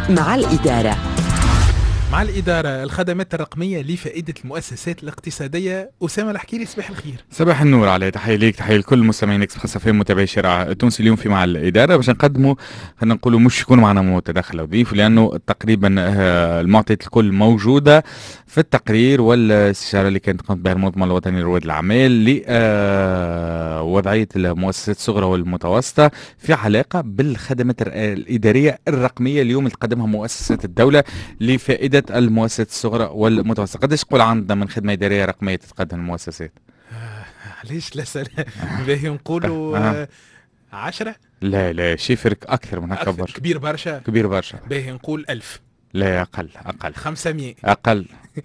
مع الإدارة. مع الإدارة الخدمات الرقمية لفائدة المؤسسات الاقتصادية. أسامة الحكيري، صباح الخير. صباح النور علي، تحية ليك، تحية لكل مستمعين اكس خاصة في متابعي شارع التونسي. اليوم في مع الإدارة باش نقدموا، خلينا نقولوا مش يكون معنا متدخل وضيف، لأنه تقريبا المعطيات الكل موجودة في التقرير والاستشارة اللي كانت قامت بها المنظمة الوطنية لرواد الأعمال لوضعية المؤسسات الصغرى والمتوسطة في علاقة بالخدمات الإدارية الرقمية اليوم اللي تقدمها مؤسسات الدولة لفائدة المؤسسات الصغرى والمتوسطة. قداش تقول عندنا من خدمة إدارية رقمية تتقدم المؤسسات؟ علاش لا سلام باهي نقولوا 10؟ لا شيفرك أكثر من هكا برشا. كبير برشا. كبير برشا. باهي نقول 1000. لا أقل 500. أقل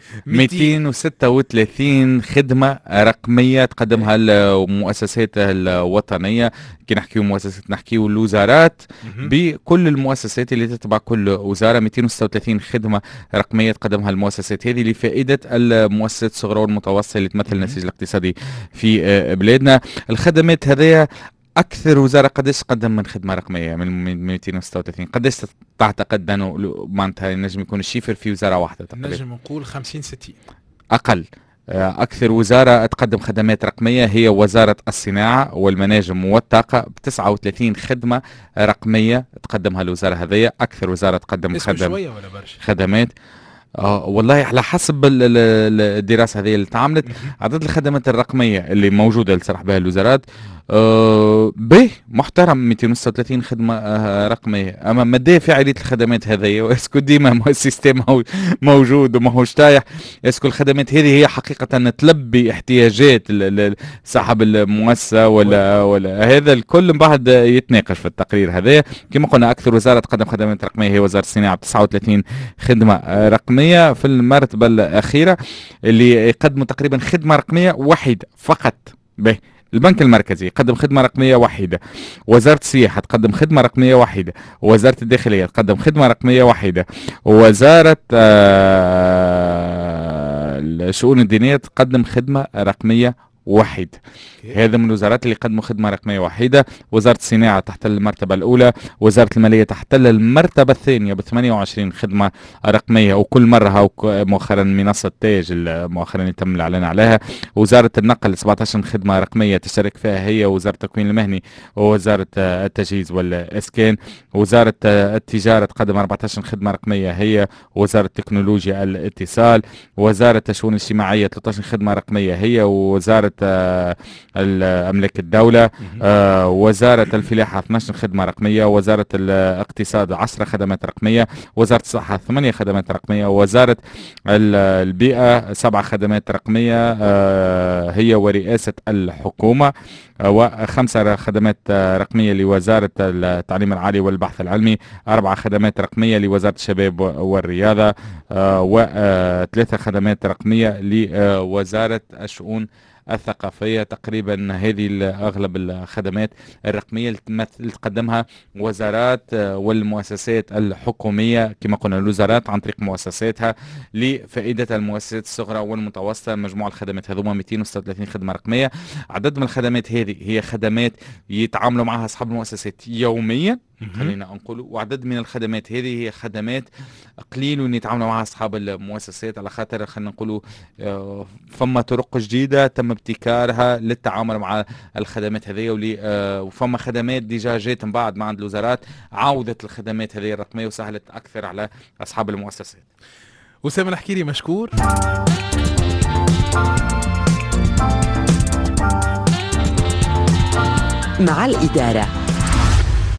236 خدمة رقمية تقدمها المؤسسات الوطنية. كي نحكيو مؤسسات نحكيو الوزارات بكل المؤسسات اللي تتبع كل وزارة. 236 خدمة رقمية تقدمها المؤسسات هذه لفائدة المؤسسات الصغرى والمتوسطة اللي تمثل النسيج الاقتصادي في بلادنا. الخدمات هذه أكثر وزارة قداش تقدم من خدمة رقمية من 236؟ قداش تعتقد أنه معناتها ينجم يكون الشيفر في وزارة واحدة تقريبا؟ نجم نقول 50-60. أقل. أكثر وزارة تقدم خدمات رقمية هي وزارة الصناعة والمناجم والطاقة ب 39 خدمة رقمية تقدمها الوزارة هذه. أكثر وزارة تقدم خدمات والله على حسب الدراسة هذه اللي تعملت. عدد الخدمات الرقمية اللي موجودة اللي صرح بها الوزارات به محترم، 236 خدمة رقمية. أما مدى فعالية الخدمات هذه، واسكو ديما السيستم موجود وما هوش طايح؟ اسكو الخدمات هذه هي حقيقة تلبي احتياجات صاحب المؤسسة ولا هذا الكل بعد يتناقش في التقرير هذا. كما قلنا أكثر وزارة تقدم خدمات رقمية هي وزارة الصناعة ب 39 خدمة رقمية. في المرتبة الأخيرة اللي يقدموا تقريبا خدمة رقمية واحدة فقط به البنك المركزي يقدم خدمة رقمية واحدة، وزارة السياحة تقدم خدمة رقمية واحدة، وزارة الداخلية تقدم خدمة رقمية واحدة، ووزارة الشؤون الدينية تقدم خدمة رقمية واحد. هذا من الوزارات اللي قدموا خدمة رقمية واحدة. وزارة الصناعة تحتل المرتبة الأولى، وزارة المالية تحتل المرتبة الثانية ب 28 خدمة رقمية. وكل مرة مؤخرا منصة تاج مؤخرا يتم الإعلان عليها. وزارة النقل 17 خدمة رقمية تشارك فيها هي وزارة التكوين المهني ووزارة التجهيز والإسكان. وزارة التجارة تقدم 14 خدمة رقمية هي وزارة تكنولوجيا الاتصال. وزارة الشؤون الاجتماعية 13 خدمة رقمية هي وزارة أملاك الدولة. وزارة الفلاحة 12 خدمة رقمية. وزارة الاقتصاد 10 خدمات رقمية. وزارة الصحة 8 خدمات رقمية. وزارة البيئة 7 خدمات رقمية هي ورئاسة الحكومة. و5 خدمات رقمية لوزارة التعليم العالي والبحث العلمي. 4 خدمات رقمية لوزارة الشباب والرياضة. و3 خدمات رقمية لوزارة الشؤون الثقافية. تقريبا هذه أغلب الخدمات الرقمية اللي تقدمها وزارات والمؤسسات الحكومية. كما قلنا الوزارات عن طريق مؤسساتها لفائدة المؤسسات الصغرى والمتوسطة. مجموع الخدمات هذوما 236 خدمة رقمية. عدد من الخدمات هذه هي خدمات يتعاملوا معها أصحاب المؤسسات يوميا خلينا نقولوا، وعدد من الخدمات هذه هي خدمات قليل يتعاملوا معها أصحاب المؤسسات، على خاطر خلينا نقولوا فما طرق جديدة تم ابتكارها للتعامل مع الخدمات هذه. وفما خدمات ديجا جات من بعد مع عند الوزارات عودت الخدمات هذه الرقمية وسهلت أكثر على أصحاب المؤسسات. أسامة الحكيري مشكور. مع الإدارة.